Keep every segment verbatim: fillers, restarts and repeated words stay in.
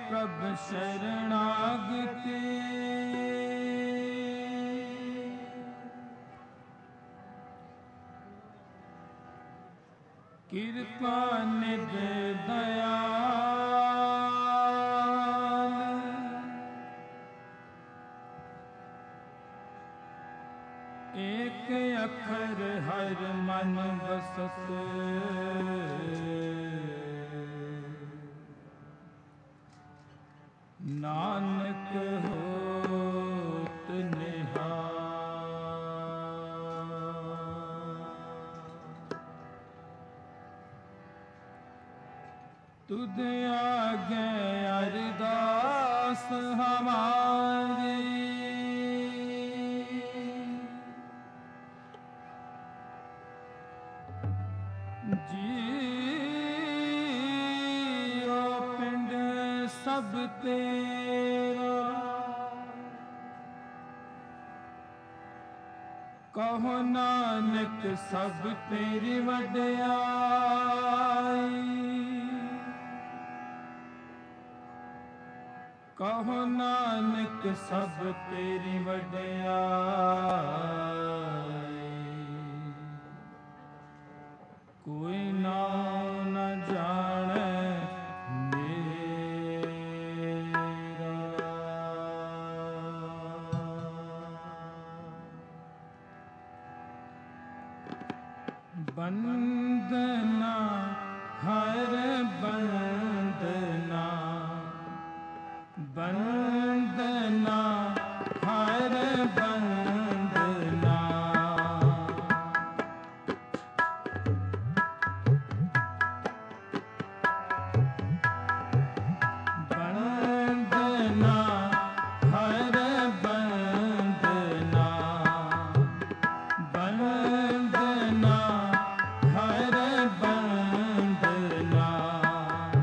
प्रभ शरणागति कृपा निध दयाल एक अखर हर मन बसत नानक होत निहाल। तुध आगे अरदास हमारी जियो पिंड सब तेरा कहो नानक सब तेरी वड्याई कहो नानक सब तेरी वड्याई कोई नाम न जाने मेरा। बंदना हर बंदना बंदना हर बंदना बंदना हर बंदना बंदना हर बंदना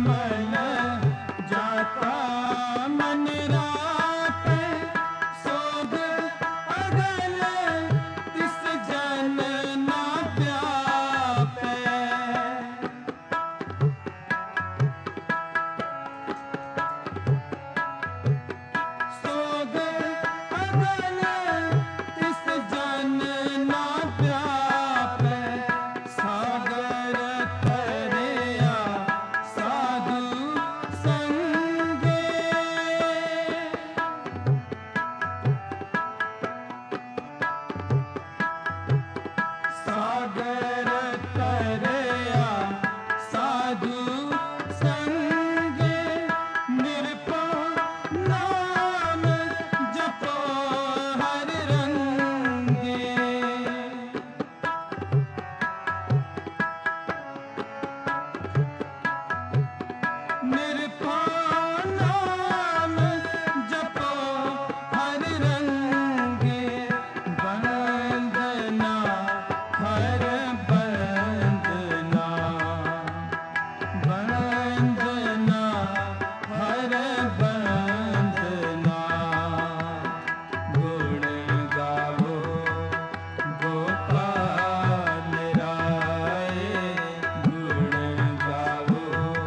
मन जाता मन रात सोग अगल तिस जन ना व्यापै सोग अगल तिस जन ना व्यापै सागर तरया साधु संगे सागर तरया साधु संगे निरपो नाम जपो हर रंगे निरपो नाम जपो हर रंगे वंदना हर वंदना वंदना हर वंदना गुण गावो गोपाल राय गुण गावो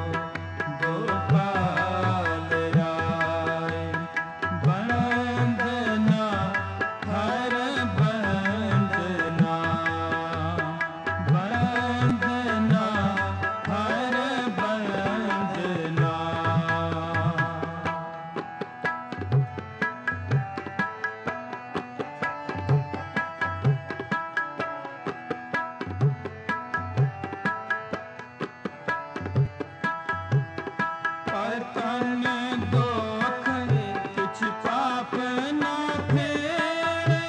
गोपाल राय वंदना हर वंदना वंदना हर वंदना पतन दोख किछ पाप न फेरे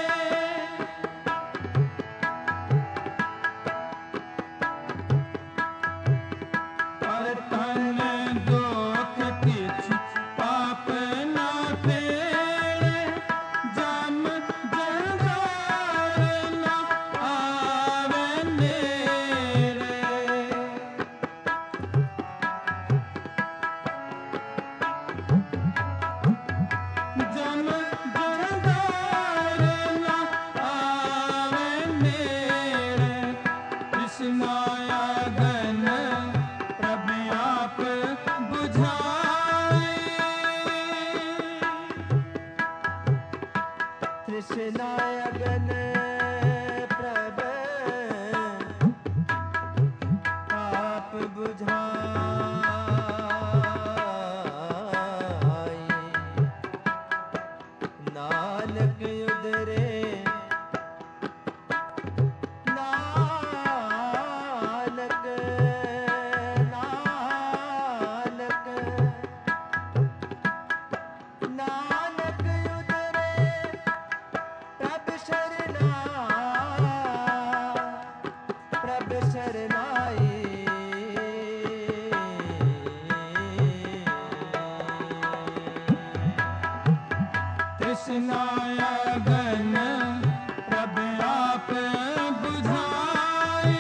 पतन दोख किछ पाप न फेरे जम जंगार न आवे नेरे जम जंगार न आवे नेरे कृष्णाया गन प्रभ आप बुझाए कृष्णाय गण प्रभ आप बुझाई नानक उदरे नानक नानक नानक उदरे प्रभ शरणा प्रभ शरणाई कृष्णाया गन प्रभ आप बुझाई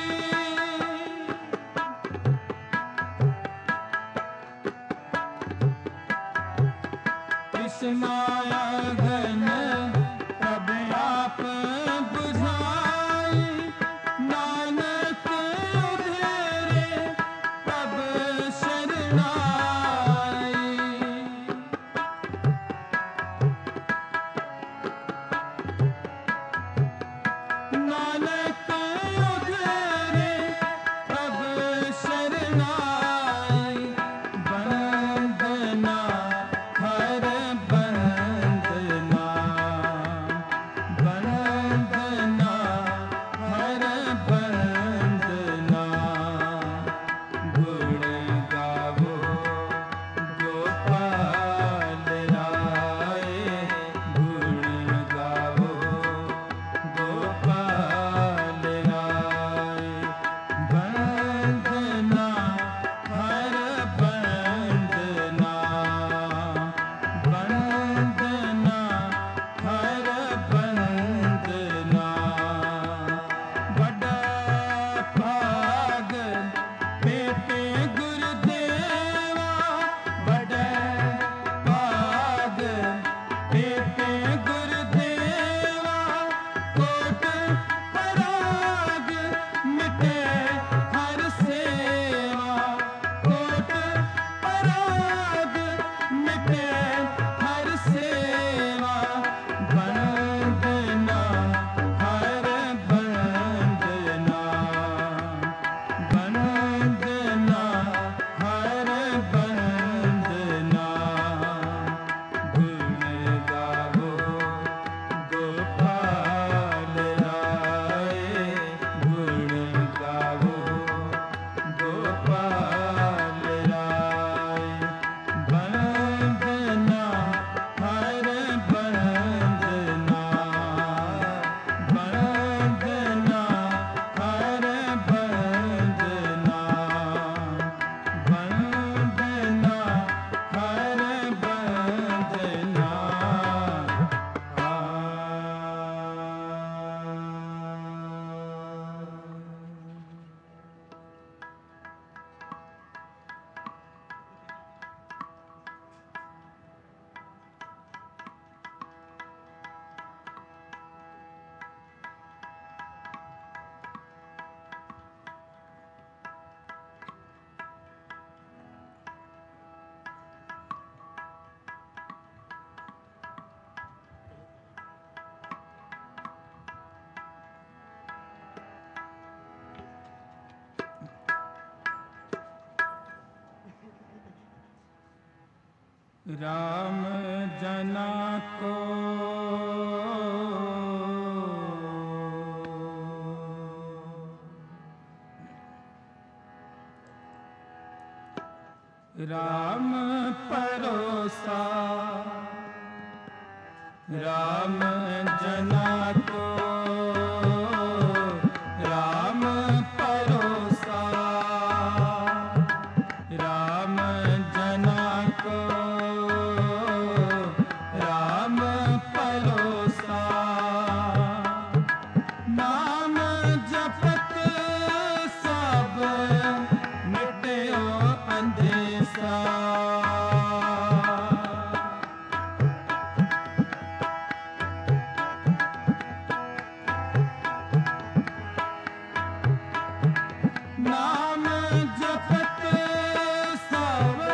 कृष्णाया गन प्रभ आप बुझाई नानक उधरे प्रभ शरणाई नानक उधरे प्रभ शरणाई वंदना हर वंदना वंदना हर वंदना गुण गावो राम जना को राम परोसा, राम जना को राम परोसा, राम जना को राम परोसा, नाम जपत सब मिटयो अंदेसा। नाम जपत सब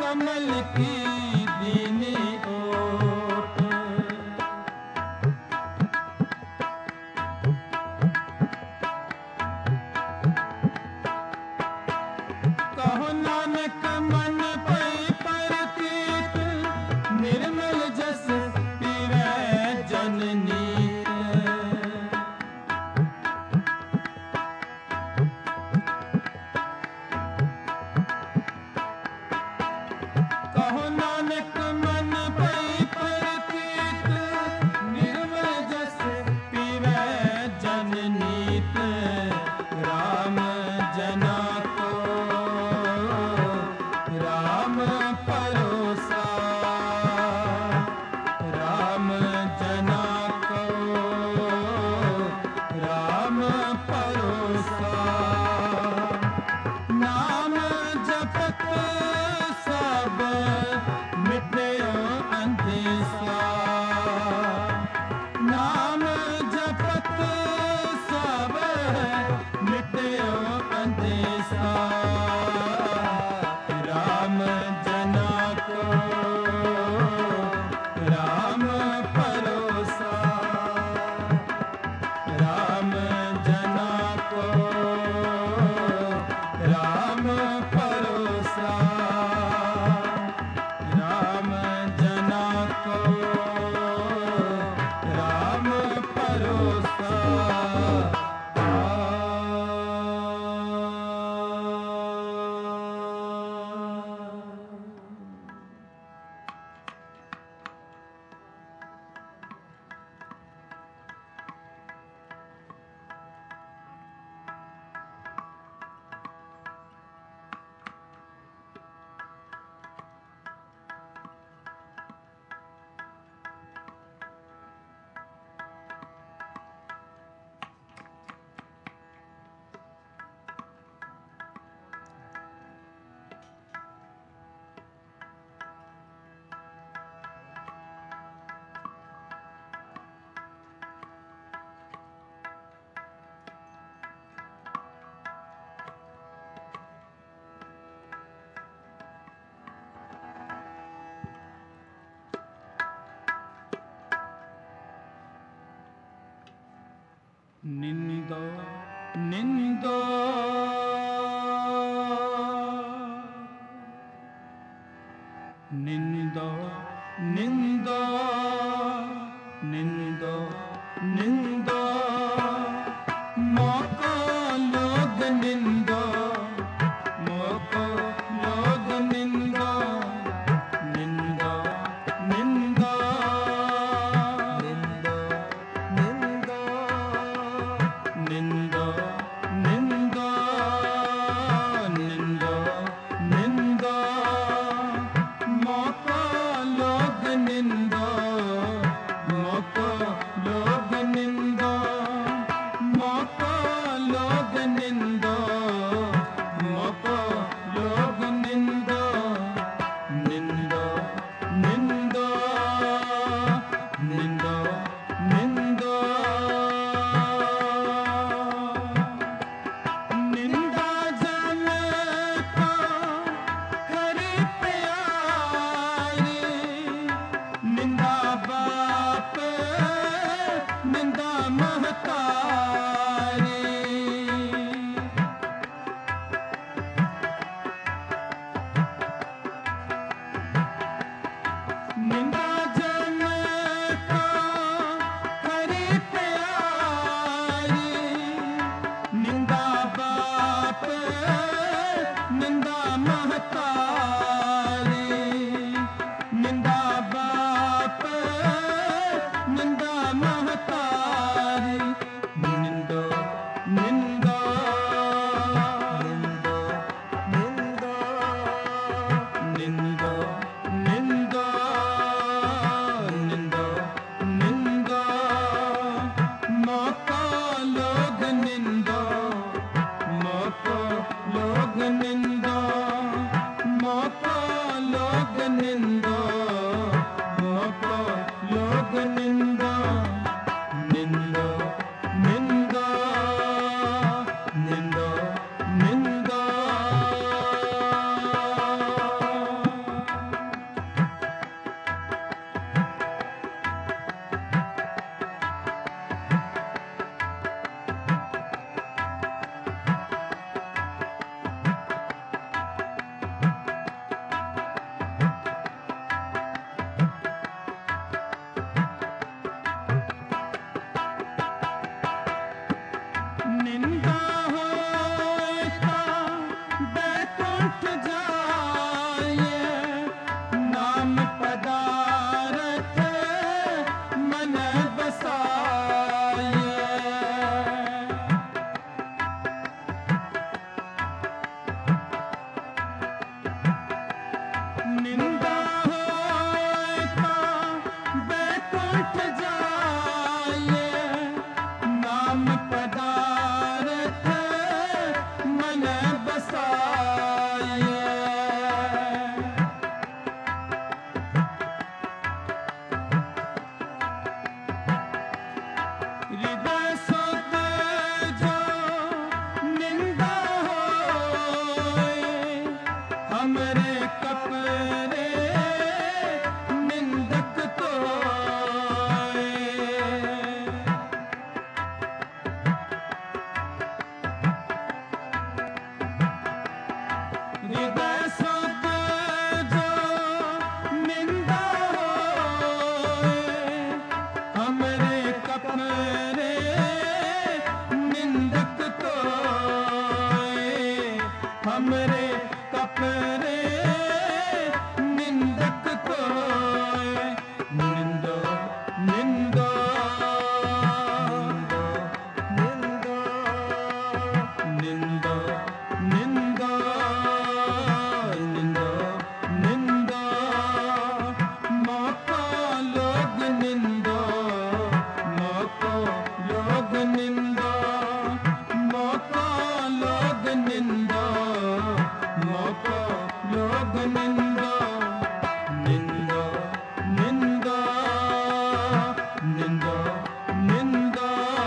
कमल की दीनी ओट। कहो नानक मन पई परतीत, निर्मल जस पीवै जन नीत। कहो नानक मन पई परतीत, निर्मल जस पीवै जन नीत। राम जना को राम परोसा, राम जना को राम परोसा। नाम जपत सब मिटयो अंधेसा, नाम जपत सब मिटयो अंधेसा। राम जना को राम परोसा, राम जना को राम परोसा, राम जना को राम परोसा। निंदो निंदो निंदो निंदो निंदो निंदो मोको लोग निंदो, मोको लोग निंदो, निंदो निंदो निंदो निंदो निंदो निंदो निंदो निंदो मोको लोग निंदो, मोको लोग निंदो, मोको लोग निंदो, मोको लोग निंदो। निंदो निंदो निंदो निंदो निंदा जन को करे प्यारी, निंदा बाप निंदा महतारी। निंदा जन को करे प्यारी, निंदा बाप निंदा महतारी। निंदा बाप निंदा महतारी। निंदो निंदो निंदो निंदो निंदो निंदो निंदो मोको लोग निंदो, मोको लोग निंदो, मोको लोग निंदो, मोको लोग निंदो। निंदो निंदो निंदो निंदो नाम पदारथ मन बसाए। निंदा होए ता बैकुंठ जाए, नाम पदारथ मन बसाए। हृदय सुध जो निंदा होए, हमरे कपरे निंदक तोए। हृदय सुध जो निंदा होए, हमरे कपरे निंदक तोए। हमरे कपरे निंदक तोए। निंदो निंदो निंदो निंदो निंदो निंदो निंदो मौको लोग निंदो, मौको लोग निंदो, मौको लोग निंदो, मौको लोग निंदो। निंदो निंदो निंदो निंदो।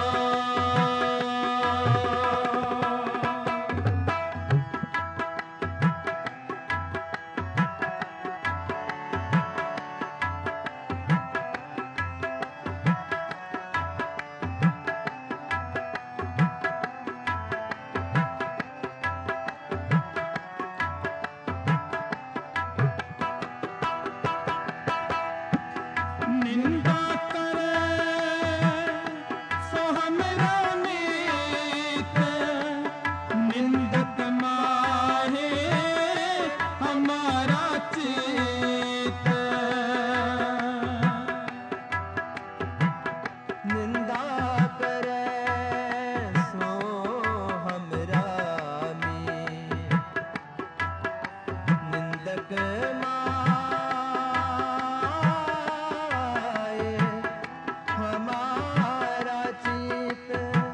निंदा करे सो हमरा मीत, निंदक माहे हमारा चित। निंदा करे सो हमरा मीत, निंदक माए हमारा चित।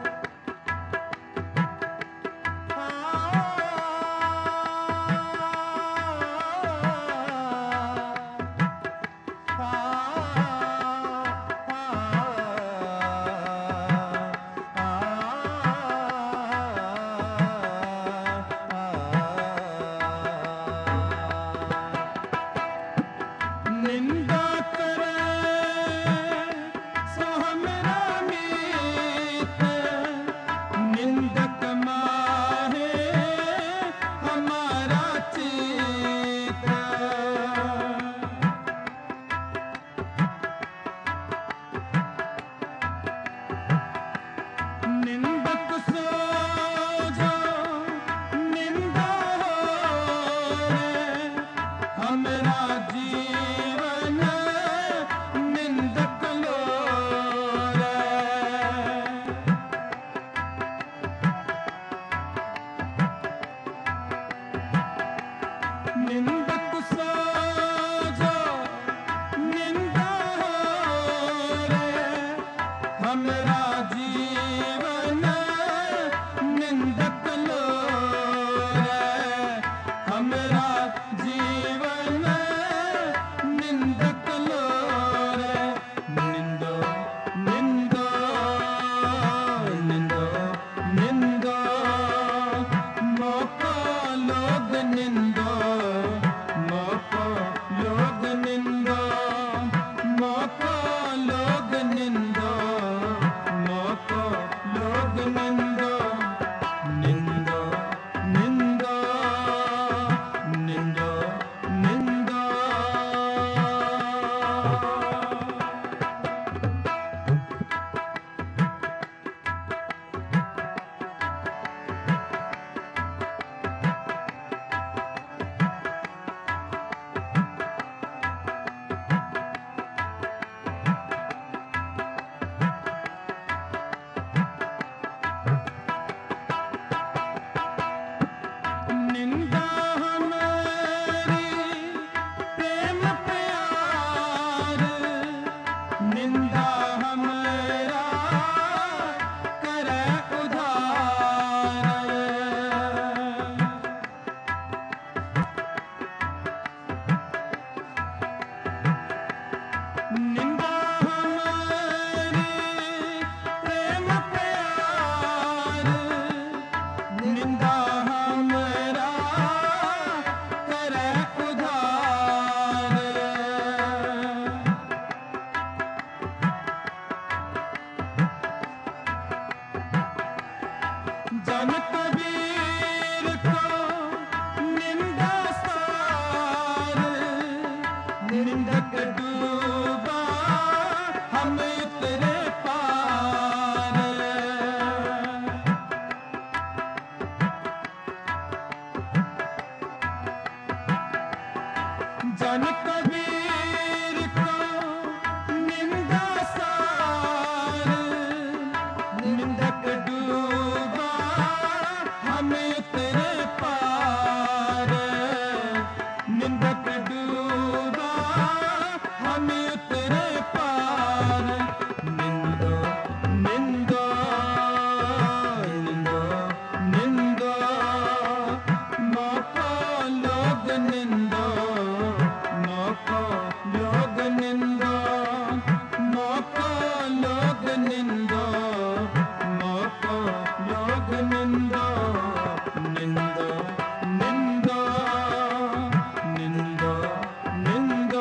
निंदा करे सो हमरा मीत, निंदक माहे हमारा चित। निंदक सो जो निंदा होए, हमरा जीवन निंदक लोरे। निंदक सो जो निंदा होए, हमरा जीवन निंदक लोरे। हमरा जीवन जन कबीर को निंदा सार, निंदक डूबा हम उतरे पार, निंदक डूबा हम उतरे पार। निंदो निंदो निंदो निंदो मौको लोग निंदो, मौको लोग निंदो, मौको लोग निंदो, मौको लोग निंदो। निंदो निंदो निंदो निंदो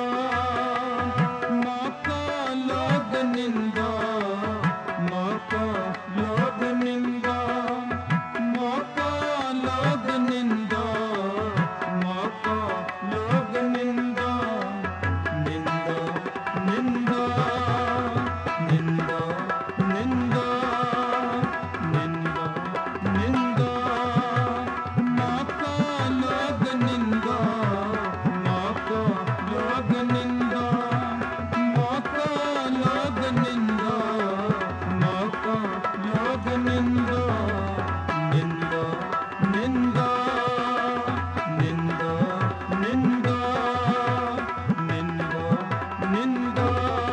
मौको लोग निंदो, मौको लोग निंदो, मौको लोग निंदो, मौको लोग निंदो। निंदो निंदो निंदो निंदो निंदो निंदो मौको लोग निंदो, मौको लोग निंदो, मौको लोग निंदो, मौको लोग निंदो। निंदो निंदो निंदो निंदो निंदो निंदो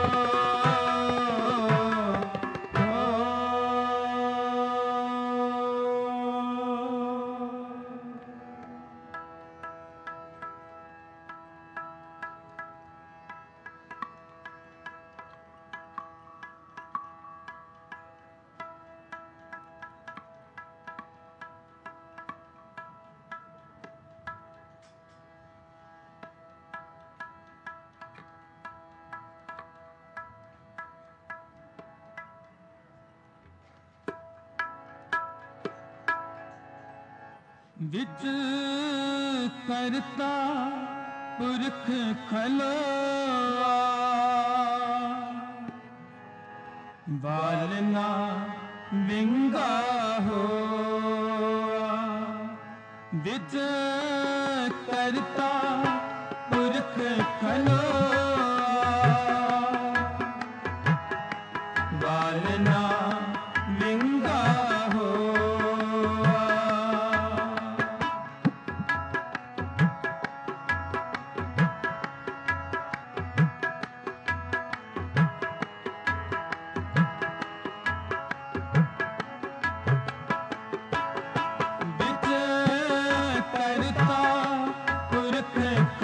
विच करता पुरख खलोआ, बालना विंगा होआ। विच करता पुरख खलोआ, बालना विंगा होआ। विच करता पुरख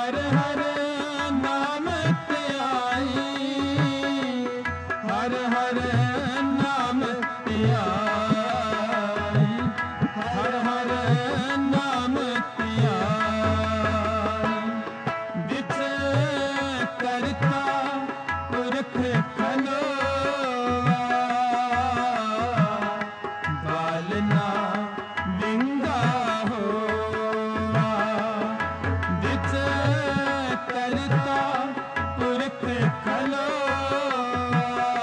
हर हर नाम त्याई, हर हर नाम त्याई, हर हर नाम त्याई। बिच करता पुरख खलोआ, बालना विंगा होआ। बिच करता पुरख खलोआ,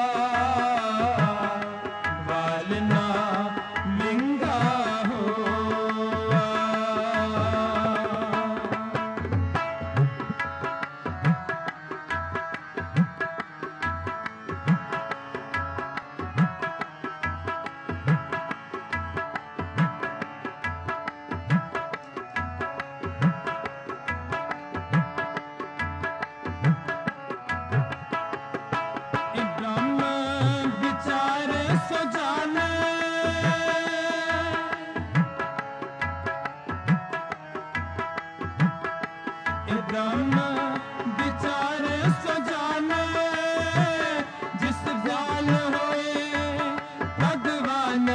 बालना विंगा होआ। ब्रह्म विचार सो जाने, ब्रह्म विचार सो जाने, जिस जाल होए भगवान।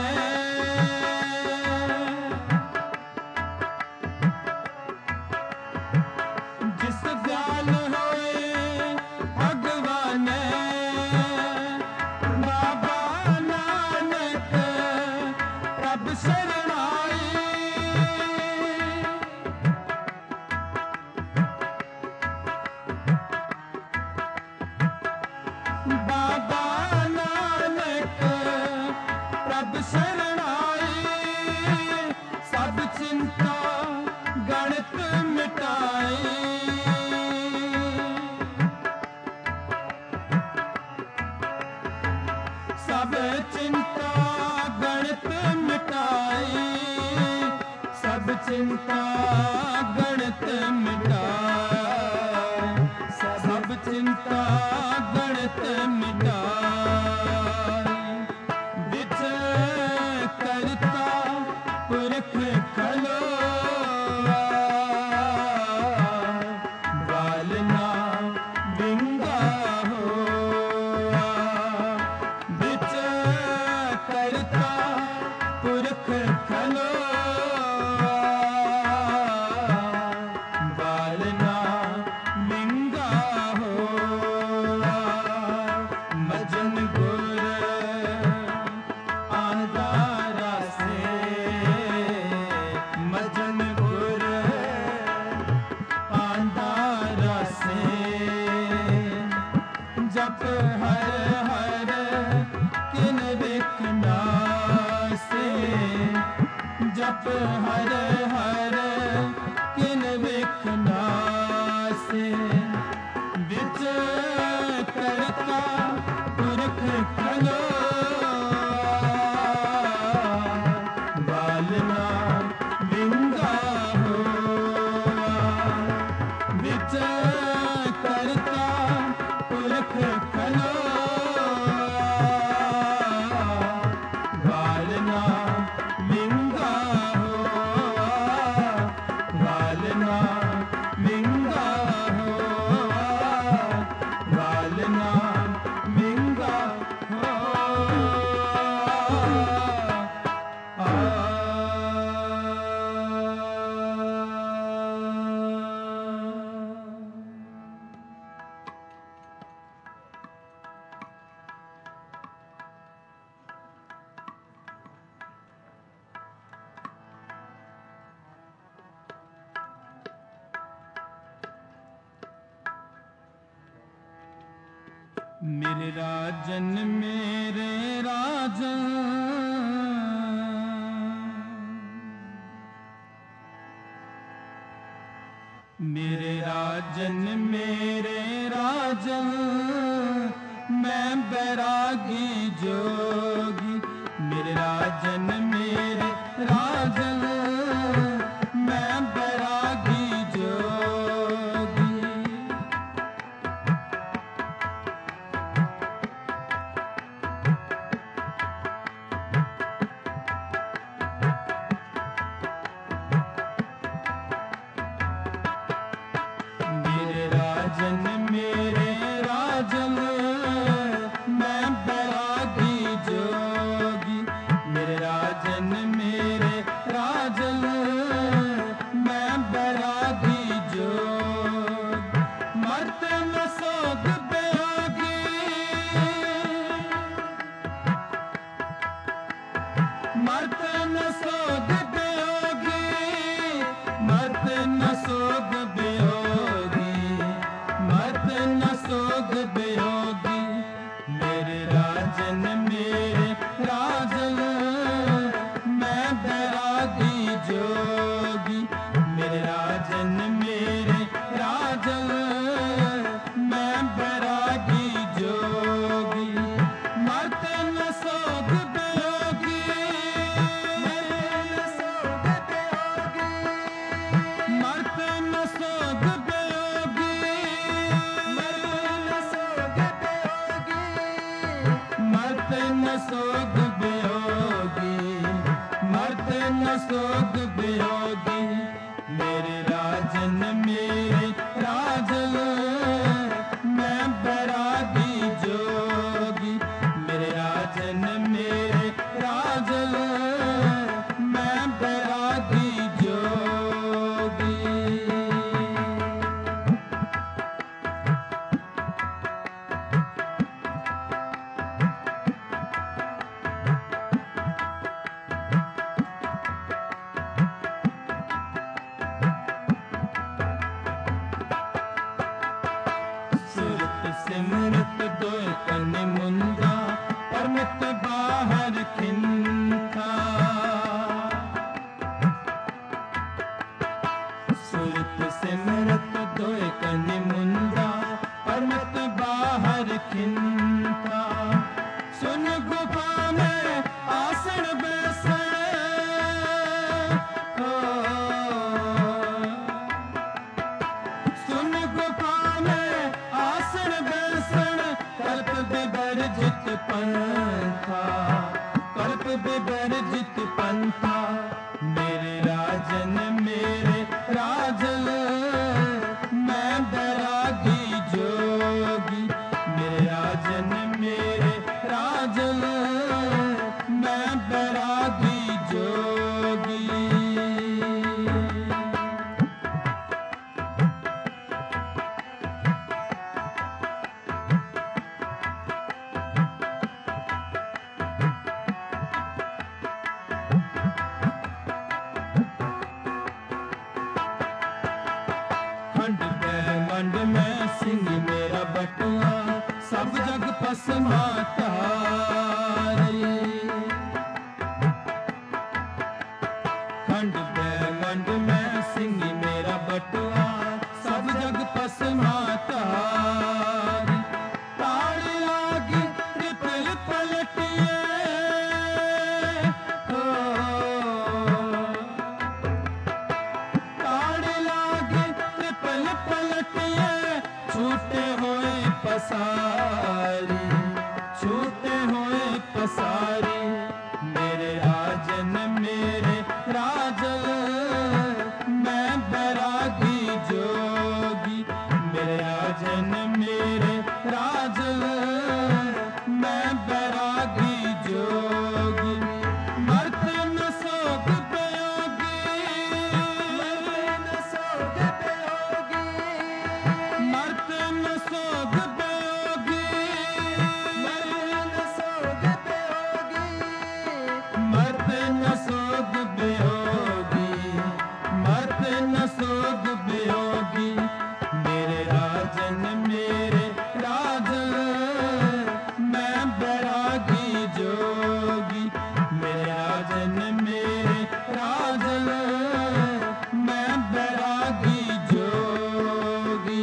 जिस जाल होए भगवान, बाबा नानक प्रभ शरणाई। बाबा नानक प्रभ शरणाई, सब चिंता गणित मिटाई। सब चिंता गणित मिटाई, सब चिंता गणित मिटाई, सब चिंता गणित मिटाई। बिच करता पुरख खलोआ, बालना विंगा होआ। बिच करता पुरख खलोआ, बालना विंगा होआ। मजन गुर आधारा से, मजन गुर आधारा से, जप हर हर किन विकना से, जप हर हर किन विकना से। बिच करता पुरख खलोआ, बालना विंगा होआ। बिच करता पुरख खलोआ, बालना विंगा होआ, बालना विंगा होआ, बालना विंगा मेरे राजन मेरे राजन, मेरे राजन मेरे राजन, मैं बैरागी जोगी। मेरे राजन मेरे राजन, मैं बैरागी जोगी। मत न सोग वियोगी, मत न सोग वियोगी। मेरे राजन मेरे राजन मैं बैरागी जोगी। मेरे राजन मेरे राजन मैं बैरागी जोगी। मत न सोग वियोगी, मत न सोग वियोगी, मत न सोग वियोगी, मत न सोग वियोगी। मेरे राजन मेरे राजन मैं बैरागी जोगी। मेरे राजन मेरे राजन मैं बैरागी जोगी। सुरत सिमरत दोय कन मुंदा, परमित बाहर खिंथा। सुरत सिमरत दोय कन मुंदा, परमित बाहर खिंथा। सुन गुफा में आसन बैसन, हो सुन गुफा में आसन बैसन। कल्प विवर्जित पंथा, कल्प विवर्जित पंथा। मेरे राजन मेरे राजन मैं बैरागी जोगी। मेरे राजन मेरे राजन मैं बैरागी जोगी। खंड ब्रह्मंड में सिंह मेरा बटुआ, सब जग पसमा तारी। खंड ब्रह्मंड में सिंह मेरा बटुआ, सब जग पसमा तारी। ताड़ लागी त्रिपल पलटिए, हो ताड़ लागी त्रिपल पलटिए। छूटे हुए पसारी, छूटे हुए पसारी। मेरे राजन मेरे राजन मैं बैरागी जोगी। मेरे राजन मेरे राजन मैं बैरागी जोगी। मर्त न सोग वियोगी, मर्त न सोग वियोगी, मर्त न सोग वियोगी, मर्त न सोग वियोगी, मर्त न सोग वियोगी, मर्त न सोग वियोगी। मेरे राजन मेरे राजन मैं बैरागी जोगी। मेरे राजन मेरे राजन मैं बैरागी जोगी।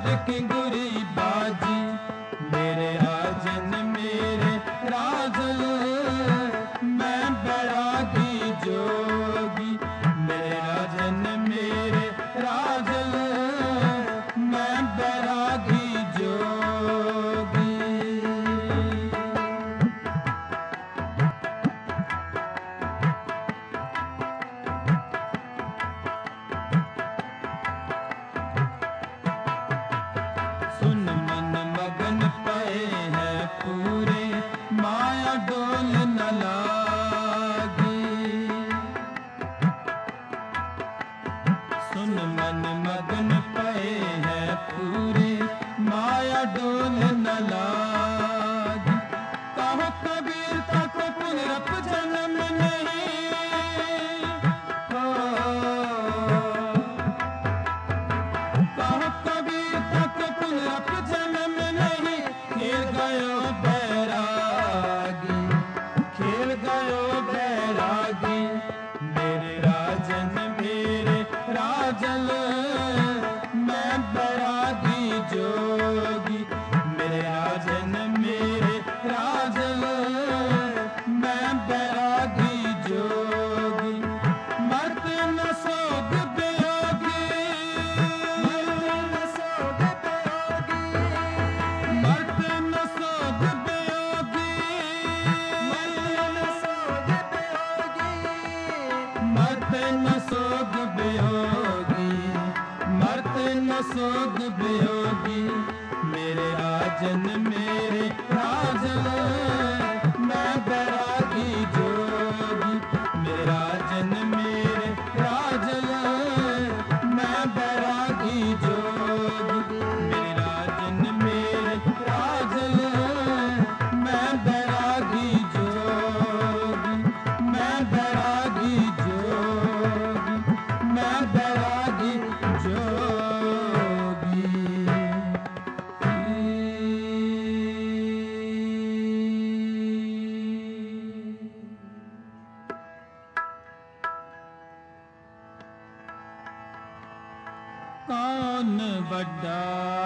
की गुरी बाजी मेरे राजन मेरे राजन मैं बैरागी जोगी मेरे राजन मेरे राजन मैं बैरागी जोगी। सुन मन मगन पे है पूरे माया डोल न लागी सुन मन मगन पे है पूरे माया डोल न लागी कहो कबीर तक पुनरप जन्म नहीं हो कहो कबीर तक पुनरप जन्म नहीं खेल गयो बैरागी खेल गयो बैरागी मेरे राजन मेरे राजन मैं बैरागी जोगी मेरे राजन मेरे राजन मैं बैरागी जोगी मर्द न सोग बेयोगी मर्द न सोग बेयोगी मर्द न सोग बेयोगी मर्द न सोग बेयोगी मर्द न सोग बेयोगी मर्द न सोग बेयोगी मेरे राजन मेरे राजन मैं बैरागी जोगी मेरे राजन मेरे राजन मैं बैरागी जोगी मेरे राजन मेरे राजन मैं बैरागी जोगी मैं बैरागी जोगी मैं बैरागी जोगी। कौन बड़ा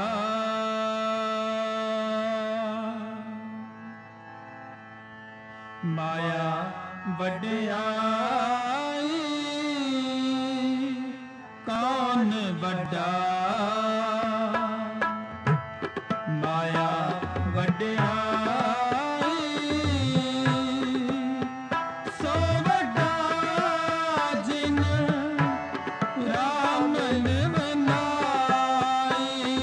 माया वड्याई कौन बड़ा माया वड्याई सो वड्डा जिन राम ने बनाई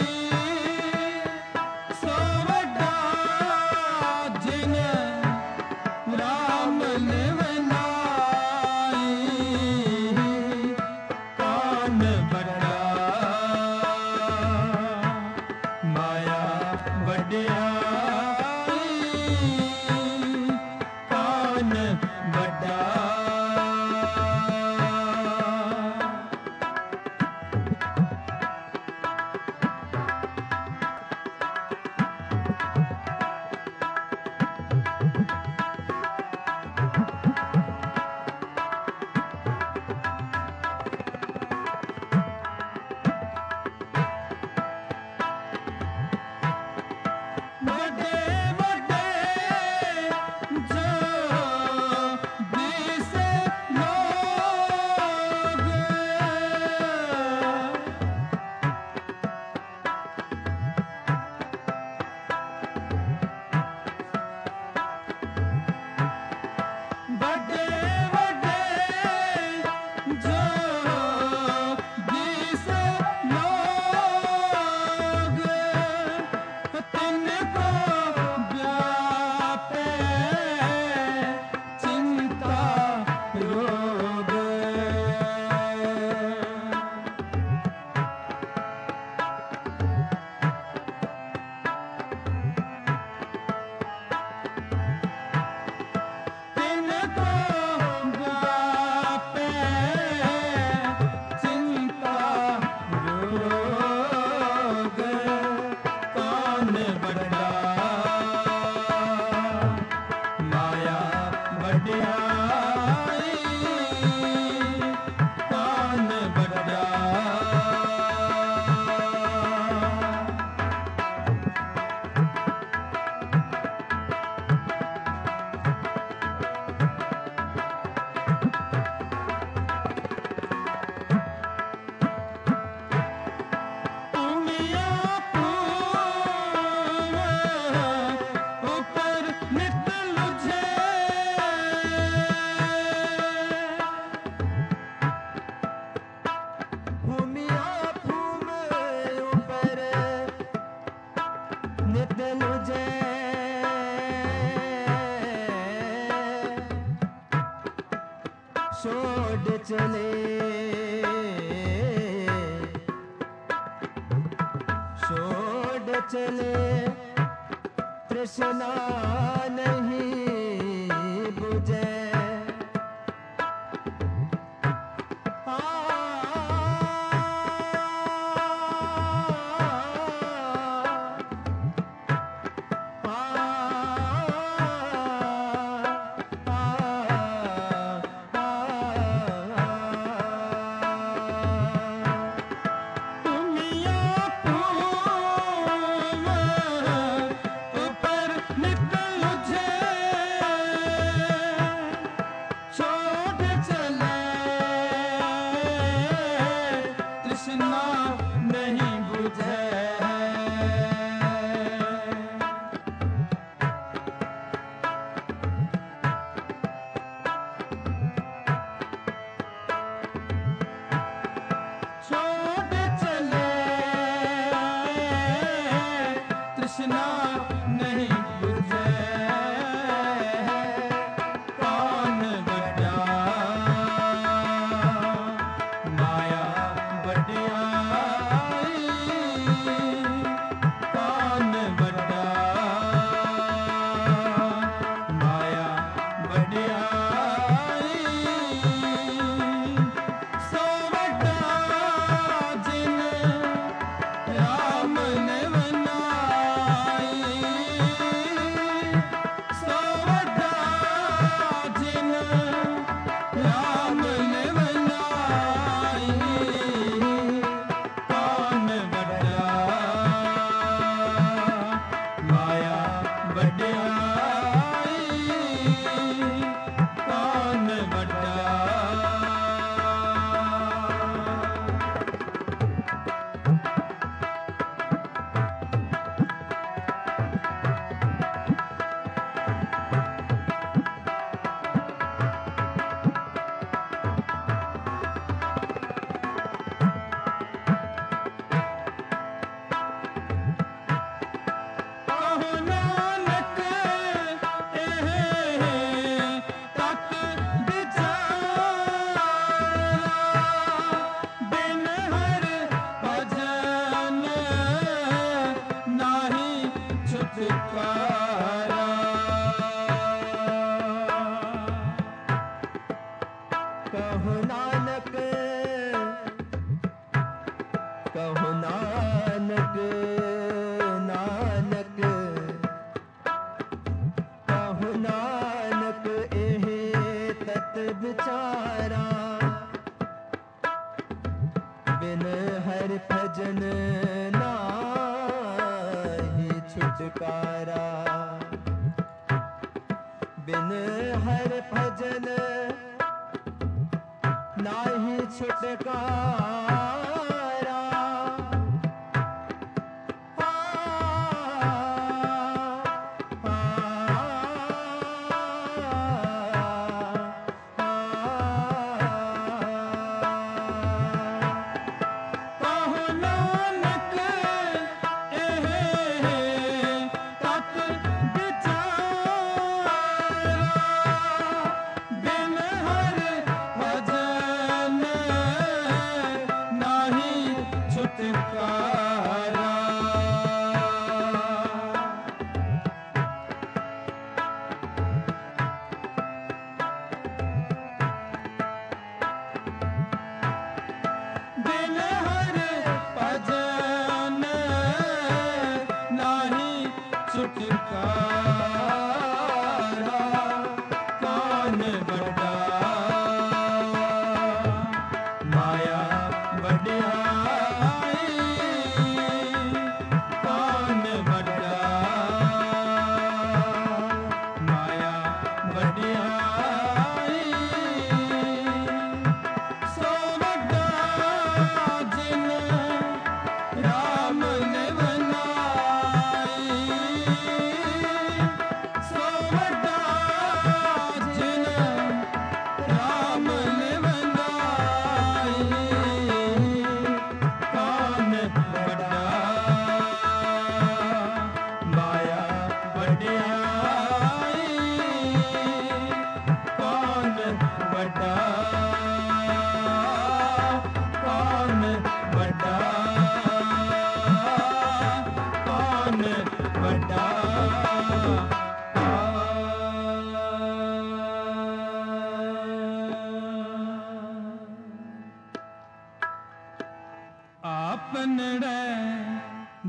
सो वड्डा जिन राम ने बनाई चले छोड़ चले तृष्णा नहीं बुझे कहो नानक कहो नानक नानक कहो नानक एहे तत विचारा बिन हर भजन नाहि छुटकारा बिन हर भजन नाही छुटकारा आ, आ, आ, कहो नानक एहे तत विचारा बिन हर भजन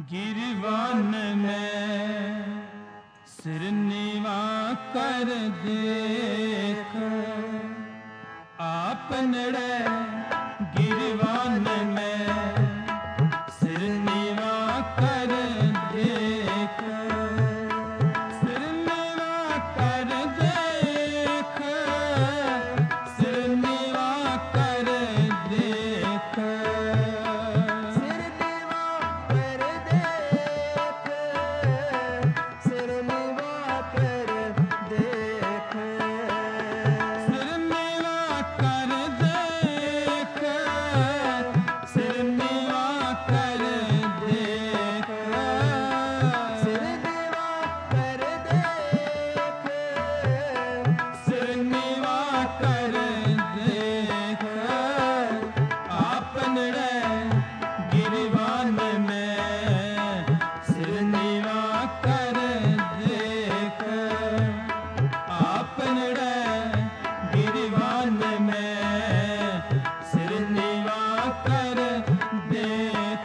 गिरवान में सिर नीवा कर देख आप नड़े गिरवान में सिर नीवा कर देख सिर नीवा कर देख सिर नीवा कर देख सिर नीवा कर देख सिर नीवा कर देख सिर नीवा कर देख सिर नीवा कर देख सिर नीवा कर देख सिर नीवा कर देख आप नड़े गिरवान में सिर नीवा कर देख आप नड़े गिरवान में सिर नीवा कर देख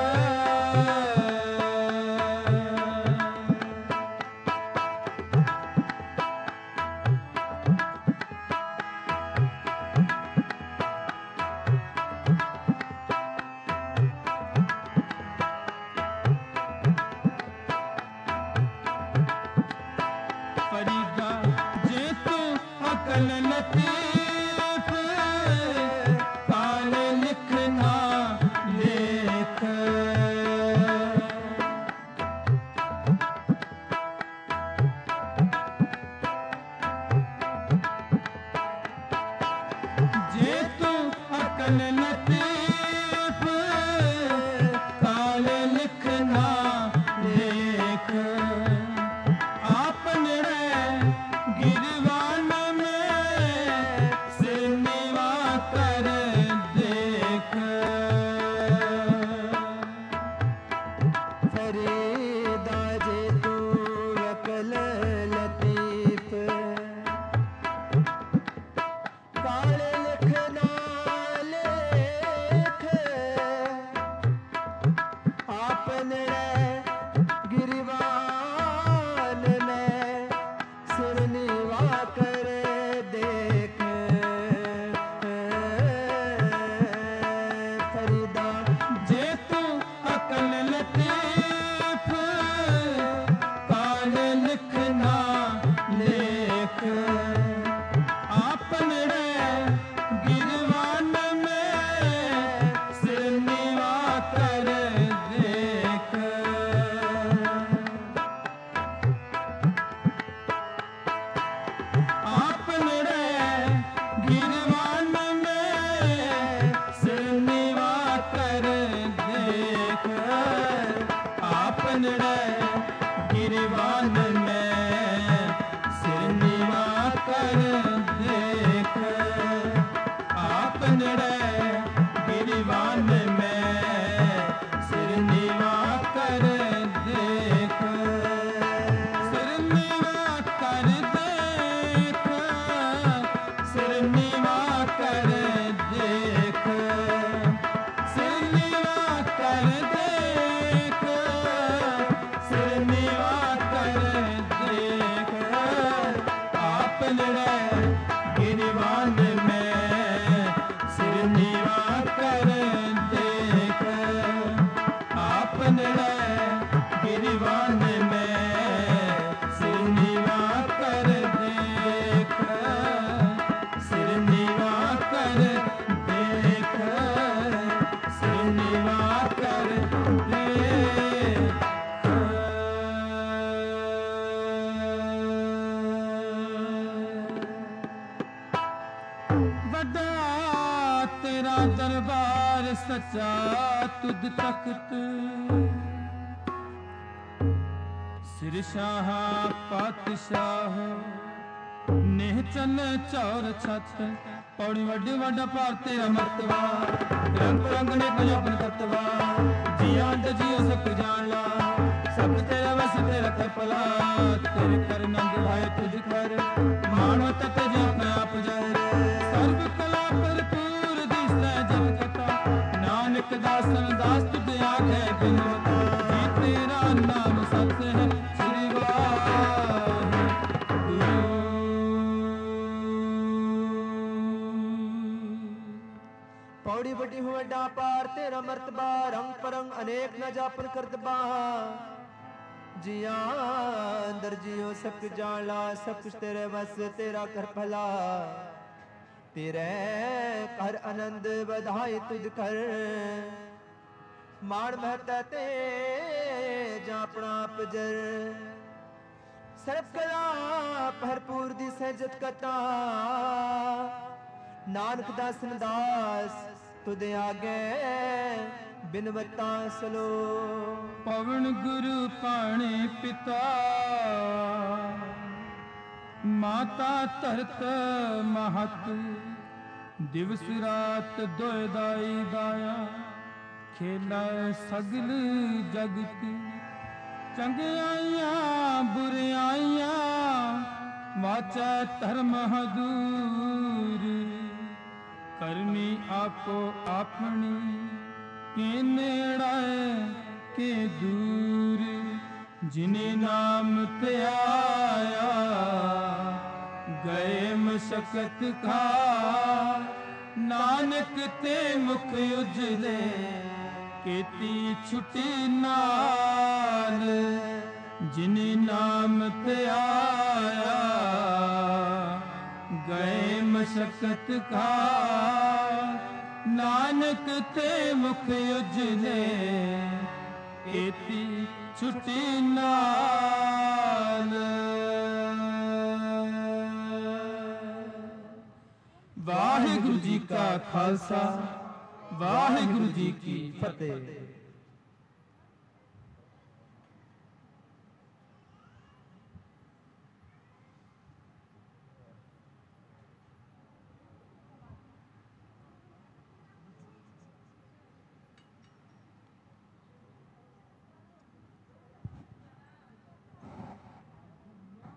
फरीदा जे तू अकल लतीफ काल लिखना लेख जे तू अकल लतीफ काल लिखना लेख आप नड़े गिरवान में सिर नीवा कर देख फरीदा जे तू अकल लतीफ काल लिखना लेख आपने गिरवान में सिर नीवा कर देख फरीदा जे तू अकल लतीफ काल लिखना लेख आप नड़े गिरवान में सिर नीवा कर देख आप नड़े गिरवान में सिर नीवा कर देख आप नड़े गिरवान में सिर नीवा कर देख आप नड़े गिरवान में सिर नीवा कर देख सिर नीवा कर देख सिर नीवा कर देख सिर नीवा कर देख सिर नीवा कर देख आप नड़े गिरवान में सिर नीवा कर देख आप नड़े गिरवान में सिर नीवा कर देख सिर नीवा कर देख सिर नीवा कर देख बड़ा तेरा दरबार सच्चा तुद तख्त सिर शाह पातशाह नेह चन चौर छत पौड़ी वड्डी वड्डा पार तेरा मर्तबा रंग रंग ने को अपन तत्वा जिया अंत जियो सब जान ला सब तेरा बस तेरा तपला तेरे कर नंद भाई तुझ कर मानो तत जो अपने आप जाए सर्व कला भरपूर दिसता जग कथा नानक दासन दास तुझ आगे बिनोता ਵੱਡੀ ਹੋ ਵੱਡਾ ਪਾਰ ਤੇਰਾ ਮਰਤਬਾ ਰੰਗ ਪਰੰਗ ਅਨੇਕ ਨਾ ਜਾਪਨ ਕਰਤਬਾ जिया अंदर जियो सब कुछ जान ला सब कुछ तेरे बस तेरा कर भला तेरे कर आनंद बधाई तुझ कर मान महता ते जापना पजर सर्व कला भरपूर दी सहजत कथा नानक दासन दास तुदे आगे बिनवता सलो पवन गुरु पाणे पिता माता धरत महत दिवस रात दोय दाई दाया खेला सगल जगत चंगियाइयां बुरियाइयां वाचा धर्म हदूर करनी आपो अपनी के नेड़ा के दूर जिने नाम ते आया गए मशक्कत खा नानक ते मुख उजले केती छुटी नाल जिने नाम ते आया गए मशक्कत खा नानक ते मुख उजले केती छुटी नाल वाहिगुरु जी का खालसा वाहिगुरु जी की फतेह।